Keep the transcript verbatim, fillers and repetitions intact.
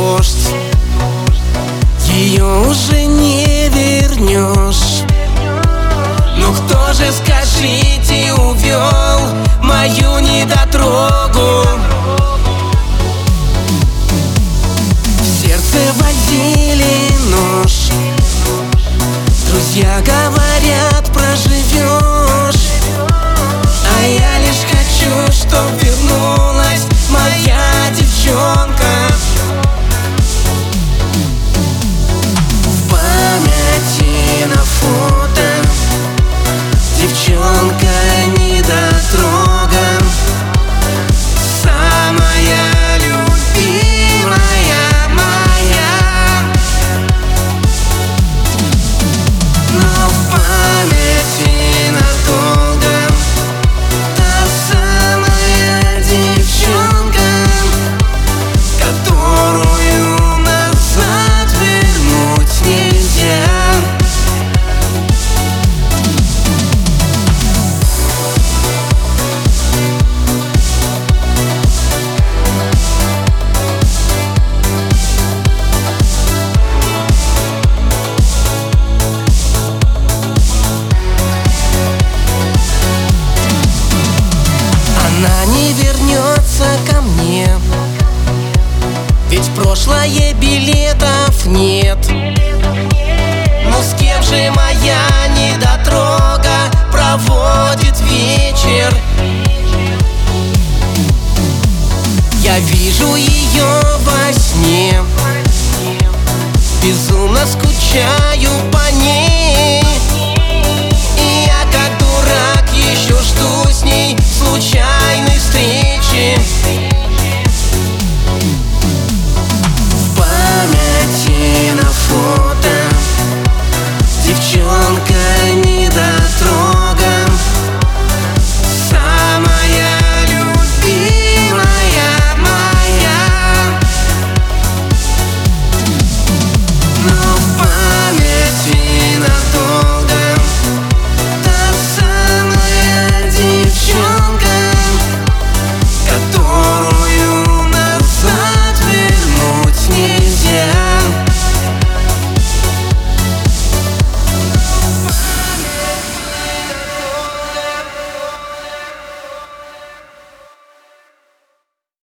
дождь, ее уже не вернешь. Ну кто же, скажите, увел мою недотрогу? В сердце возили нож, друзья говорят, проживешь. А я лишь хочу, чтоб вернулась моя девчонка. В памяти на фото девчонка недотрога, самая любимая моя. Но в памяти надолго та самая девчонка, которую назад вернуть нельзя. Она не вернется ко мне, ведь в прошлое билетов нет. Ну с кем же моя